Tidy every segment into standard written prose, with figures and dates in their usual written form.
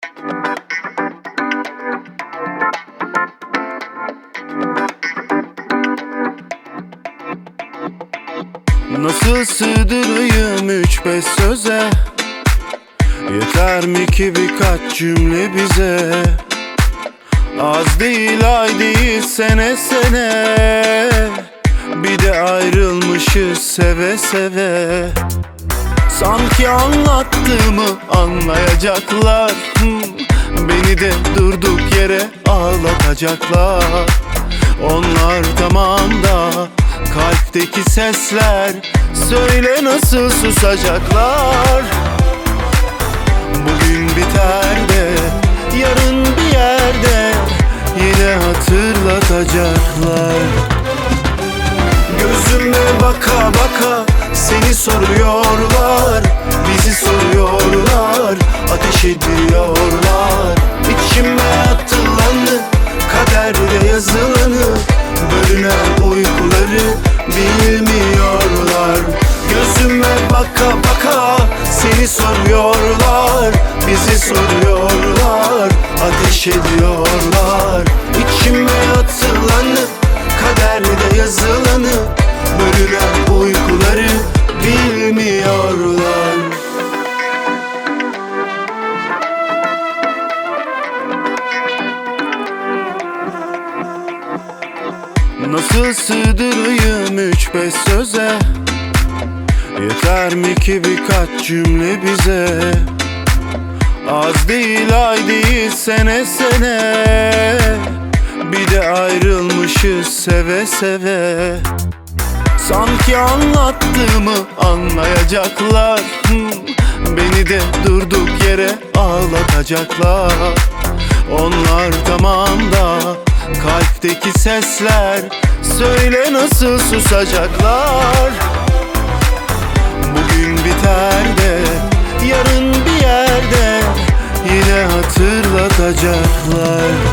Nasıl sığdırayım 3-5 söze? Yeter mi ki birkaç cümle bize? Az değil ay değil sene sene, bir de ayrılmışız seve seve. Sanki anlattığımı anlayacaklar, beni de durduk yere ağlatacaklar. Onlar tamam da kalpteki sesler, söyle nasıl susacaklar? Bugün biter de yarın bir yerde yine hatırlatacaklar. Gözüme baka baka seni soruyorlar, bizi soruyorlar, ateş ediyorlar. İçime atılanı, kaderde yazılanı, bölünen uykuları bilmiyorlar. Gözüme baka baka seni soruyorlar, bizi soruyorlar, ateş ediyorlar. İçime atılanı, kaderde yazılanı, bölünen uykuları bilmiyorlar. Nasıl sığdırayım 3-5 söze? Yeter mi ki birkaç cümle bize? Az değil ay değil sene sene, bir de ayrılmışız seve seve. Sanki anlattığımı anlayacaklar, beni de durduk yere ağlatacaklar. Onlar tamam da kalpteki sesler, söyle nasıl susacaklar? Bugün biter de yarın bir yerde yine hatırlatacaklar.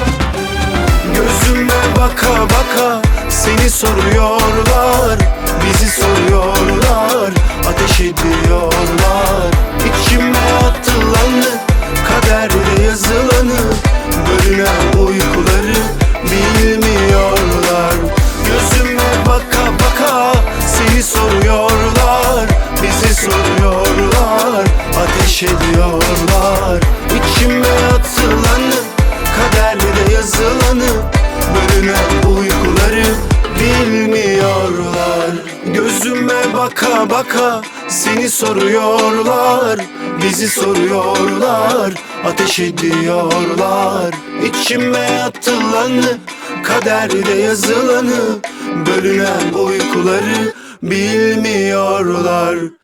Gözüme baka baka seni soruyorlar, bizi soruyorlar, ateş ediyorlar. İçime atılanı, kaderde yazılanı, bölünen uykuları bilmiyorlar. Gözüme baka baka seni soruyorlar, bizi soruyorlar, ateş ediyorlar. İçime atılanı, kaderde yazılanı, bölünen uykuları bilmiyorlar. Gözüme baka baka seni soruyorlar, bizi soruyorlar, ateş ediyorlar. İçime atılanı, kaderde yazılanı, bölünen uykuları bilmiyorlar.